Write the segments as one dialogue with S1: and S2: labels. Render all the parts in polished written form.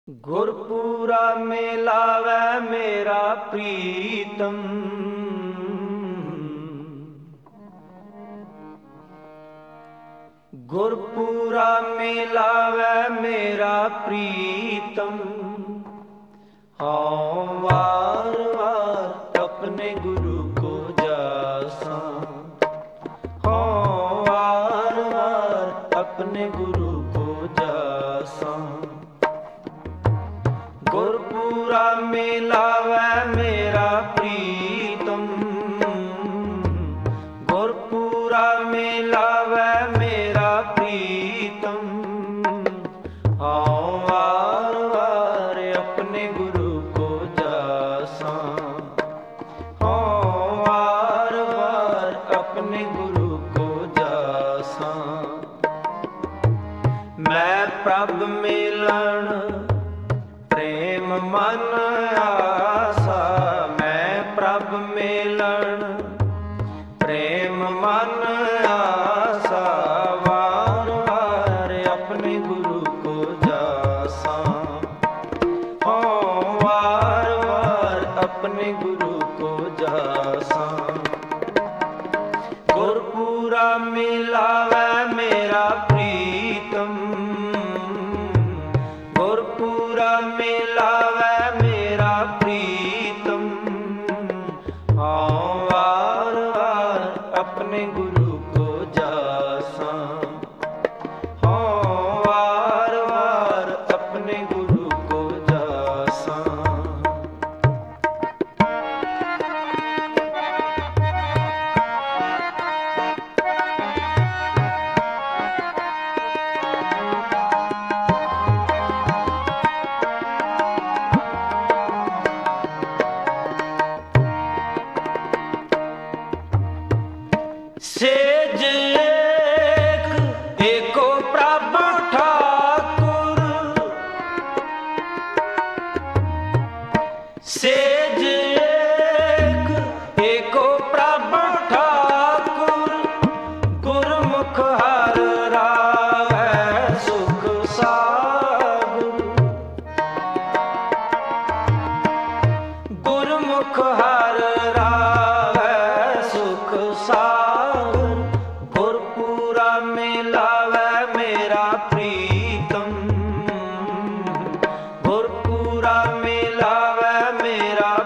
S1: गुरपुरा मिलावै मेरा प्रीतम। गुरपुरा मिलावै मेरा प्रीतम। हाँ वार वार अपने गुरु को जासा। हाँ वार वार अपने गुरु को जासा। गुरपुरा मिलावै मेरा प्रीतम। गुरपुरा मिलावै मेरा प्रीतम। हाँ वार वार अपने गुरु को जासा। हाँ वार वार अपने गुरु को जासा। मैं प्रभ मिलन प्रेम मन आसा। मैं प्रभ मिलन प्रेम मन आसा। वार वार अपने गुरु को जासा। हाँ वार वार अपने गुरु को जासा। गुरपुरा मिलावै मेरा प्रीतम। गुरपुरा मिलावै मेरा प्रीतम। हाँ वार वार अपने गुरु को जासा। हाँ वार वार अपने गुरु को जासा। सेज एक एको प्रभ ठाकुर। सेज एक एको प्रभ ठाकुर। गुरमुख हर रावै सुख सागर। गुरमुख हर रावै सुख सागर। गुरपुरा मिलावै मेरा प्रीतम। गुरपुरा मिलावै मेरा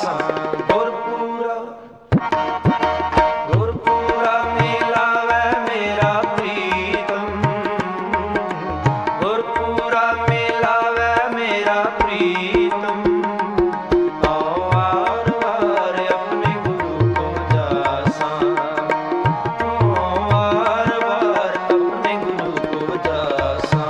S1: ਜਾਸਾਂ। ਗੁਰਪੂਰਾ ਗੁਰਪੂਰਾ ਮਿਲਾਵੇ ਮੇਰਾ ਪ੍ਰੀਤਮ, ਗੁਰਪੂਰਾ ਮਿਲਾਵੇ ਮੇਰਾ ਪ੍ਰੀਤਮ। ਆਓ ਵਾਰ ਵਾਰ ਆਪਣੇ ਗੁਰੂ ਕੋ ਜਾਸਾਂ, ਆਓ ਵਾਰ ਵਾਰ ਆਪਣੇ ਗੁਰੂ ਕੋ ਜਾਸਾਂ।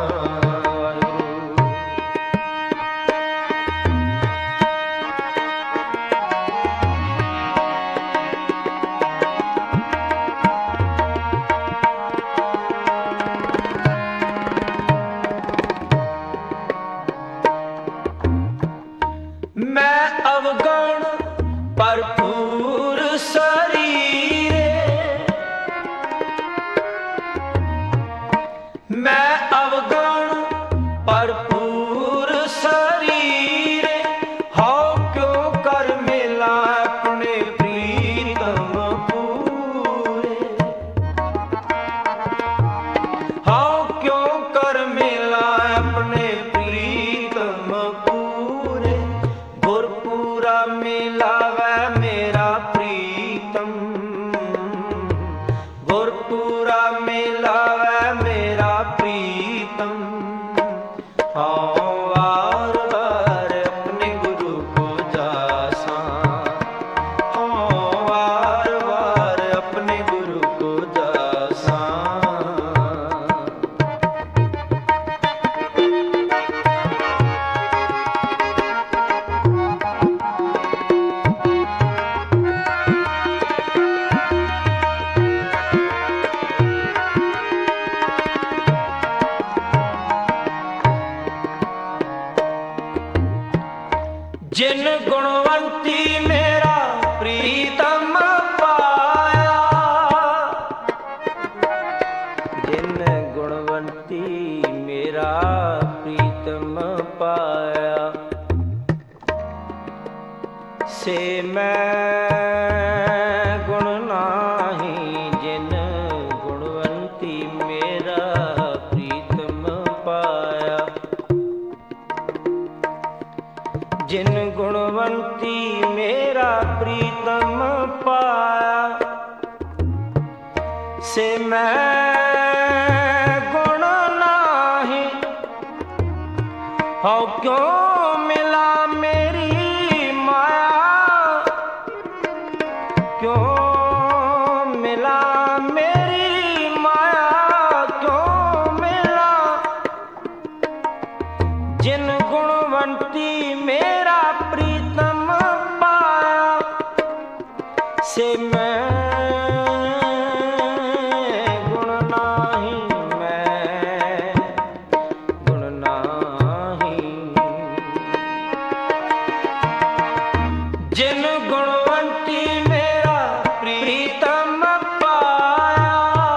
S1: ਮੈਂ ਅਵਗਣ ਭਰਪੂਰ ਸਰੀਰੇ, ਮੈਂ ਅਵਗਣ ਭਰਪੂਰ ਸਰੀਰੇ। ਹਉ ਕਿਉ ਕਰ ਮਿਲਾ ਆਪਣੇ ਪ੍ਰੀਤਮ ਪੂਰੇ, ਹਉ ਕਿਉ ਕਰ ਮਿਲਾ ਆਪਣੇ ਪ੍ਰੀਤਮ ਪੂਰੇ। ਗੁਰਪੂਰਾ ਮਿਲਾਵੇ ਮੇਰਾ ਪ੍ਰੀਤਮ, ਗੁਰਪੂਰਾ ਮਿਲਾਵੇ ਮੇਰਾ ਪ੍ਰੀਤਮ। ਆਓ ਵਾਰ ਵਾਰ ਆਪਣੇ ਗੁਰੂ ਕੋ ਜਾਸਾਂ, ਆਓ ਵਾਰ ਵਾਰ ਆਪਣੇ ਗੁਰੂ ਕੋ ਜਾਸਾਂ। ਜਿਨ ਗੁਣਵੰਤੀ ਮੇਰਾ ਪ੍ਰੀਤਮ ਪਾਇਆ, ਜਿਨ ਗੁਣਵੰਤੀ ਮੇਰਾ ਪ੍ਰੀਤਮ ਪਾਇਆ। ਸੇ ਮੈਂ ਗੁਣ ਨਾਹੀ, ਜਿਨ ਗੁਣਵੰਤੀ ਮੇਰਾ ਪ੍ਰੀਤਮ ਪਾਇਆ। ਜਿਨ ਗੁਣਵੰਤੀ ਮੇਰਾ ਪ੍ਰੀਤਮ ਪਾਇਆ। ਸੇ ਮੈਂ ਗੁਣ ਨਾਹੀ, ਹਉ ਕਿਉ ਮਿਲਾ ਮੇਰੀ ਮਾਇਆ, ਕਿਉ ਮਿਲਾ ਮੇਰੀ ਮਾਇਆ, ਕਿਉ ਮਿਲਾ। ਜਿਨ ਗੁਣਵੰਤੀ ਮੇਰਾ ਪ੍ਰੀਤਮ ਪਾਇਆ। ਸੇ ਮੈਂ ਗੁਣ ਨਾਹੀ, ਮੈਂ ਗੁਣ ਨਾਹੀ। ਜਿਨ ਗੁਣਵੰਤੀ ਮੇਰਾ ਪ੍ਰੀਤਮ ਪਾਇਆ।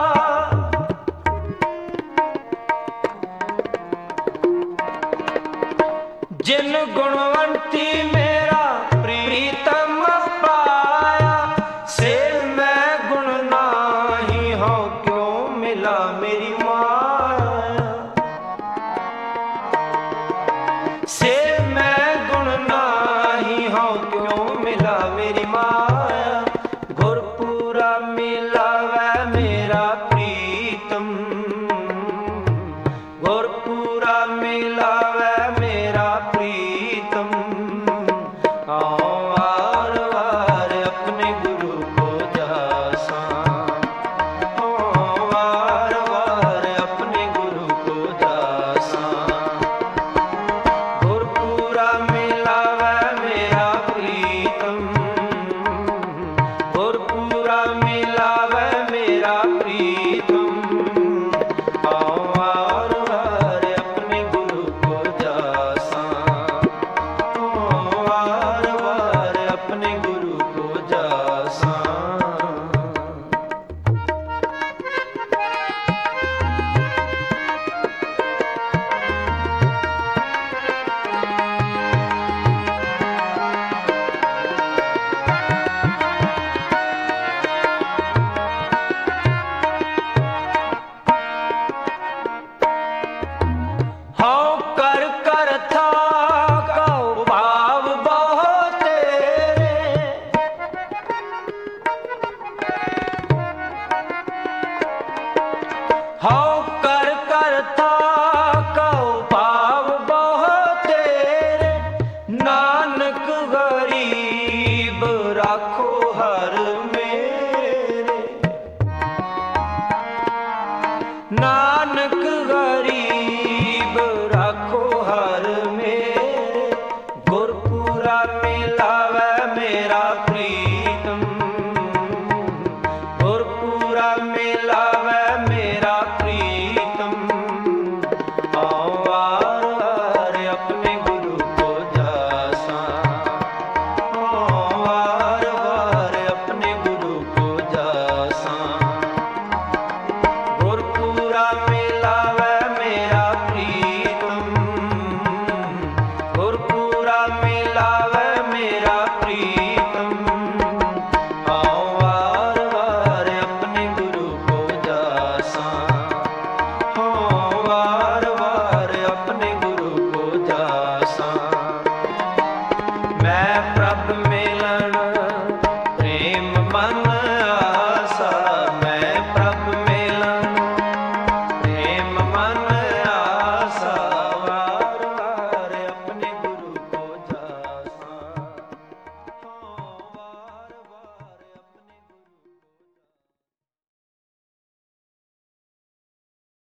S1: ਜਿਨ ਗੁਣਵੰਤੀ ਮੇਰਾ ਪ੍ਰੀਤਮ ਪਾਇਆ। ਸੇ ਮੈਂ ਗੁਣ ਨਾਹੀ, ਹਉ ਕਿਉ ਮਿਲਾ ਮੇਰੀ ਮਾਇਆ। ਸੇ ਮੈਂ ਗੁਣ ਨਾਹੀ, ਹਉ ਕਿਉ ਮਿਲਾ ਮੇਰੀ ਮਾਇਆ। ਗੁਰਪੂਰਾ ਮਿਲਾਵੇ ਮੇਰਾ ਪ੍ਰੀਤਮ, ਗੁਰਪੂਰਾ ਮਿਲਾਵੇ ਮੇਰਾ ਪ੍ਰੀਤਮ। ਆਓ ਵਾਰ ਵਾਰ ਆਪਣੇ ਗੁਰੂ ਕੋ ਜਾਸਾਂ, ਆਓ ਵਾਰ ਵਾਰ ਆਪਣੇ ਗੁਰੂ ਕੋ ਜਾਸਾਂ। ਗੁਰਪੂਰਾ ਮਿਲਾਵੇ ਮੇਰਾ ਪ੍ਰੀਤਮ, ਗੁਰਪੂਰਾ ਮਿਲਾਵੇ ਮੇਰਾ ਪ੍ਰੀਤਮ। ਆਓ ਵਾਰ ਵਾਰ ਆਪਣੇ ਗੁਰੂ ਕੋ ਜਾਸਾਂ, ਆਓ ਵਾਰ ਵਾਰ राख